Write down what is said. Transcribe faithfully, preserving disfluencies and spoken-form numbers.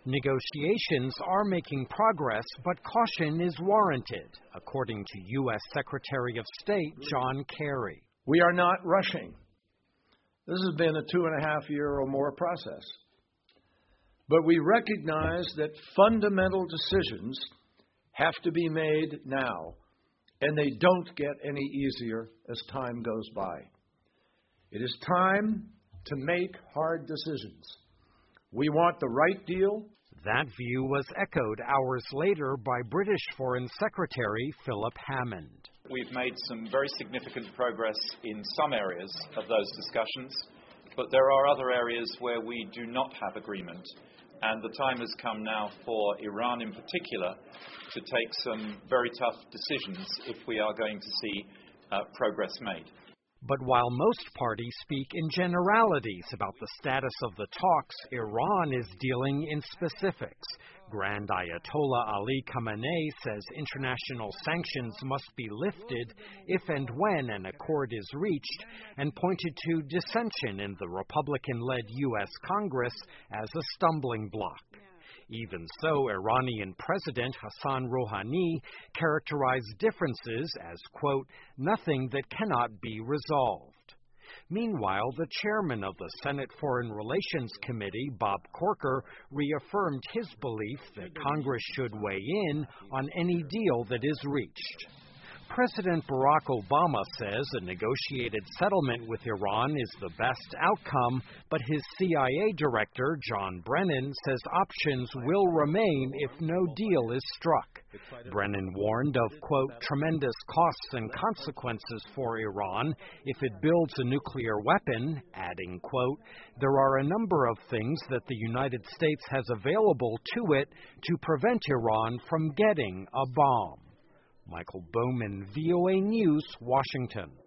Negotiations are making progress, but caution is warranted, according to U S Secretary of State John Kerry. We are not rushing. This has been a two and a half year or more process. But we recognize that fundamental decisions have to be made now, and they don't get any easier as time goes by. It is time to make hard decisions. We want the right deal. That view was echoed hours later by British Foreign Secretary Philip Hammond. We've made some very significant progress in some areas of those discussions, but there are other areas where we do not have agreement, and the time has come now for Iran in particular to take some very tough decisions if we are going to see uh, progress made. But while most parties speak in generalities about the status of the talks, Iran is dealing in specifics. Grand Ayatollah Ali Khamenei says international sanctions must be lifted if and when an accord is reached, and pointed to dissension in the Republican-led U S Congress as a stumbling block. Even so, Iranian President Hassan Rouhani characterized differences as, quote, nothing that cannot be resolved. Meanwhile, the chairman of the Senate Foreign Relations Committee, Bob Corker, reaffirmed his belief that Congress should weigh in on any deal that is reached. President Barack Obama says a negotiated settlement with Iran is the best outcome, but his C I A director, John Brennan, says options will remain if no deal is struck. Brennan warned of, quote, tremendous costs and consequences for Iran if it builds a nuclear weapon, adding, quote, there are a number of things that the United States has available to it to prevent Iran from getting a bomb. Michael Bowman, V O A News, Washington.